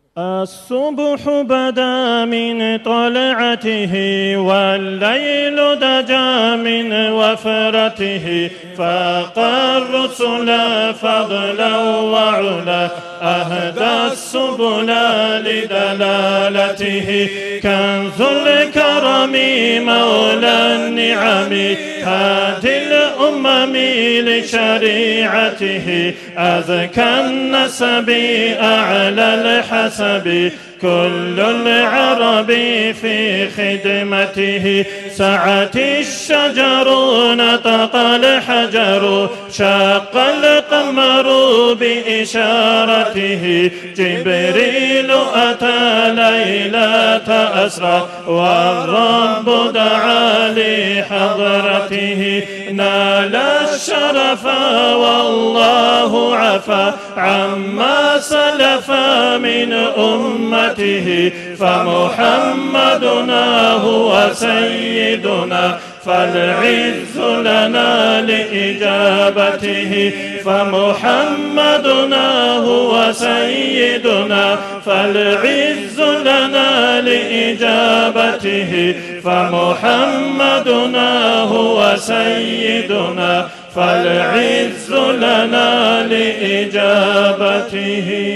الصبح بدا من طلعته والليل دجا من وفرته، فاق الرسل فضلا وعلا، أهدى السبل لدلالته، كنز الكرم مولى النعم، هادي الأمم لشريعته، أزكى النسب أعلى الحسب، كل العرب في خدمته، سعت الشجر نطق الحجر، شق القمر بإشارته، جبريل أتى ليلة أسرى والرب دعا لحضرته، نال الشرف والله عفا عما سلف من أمته، فمحمدنا هو سيدنا فالعز لنا لإجابته، فمحمدنا هو سيدنا فالعز لنا لإجابته، فمحمدنا هو سيدنا فالعز لنا لإجابته.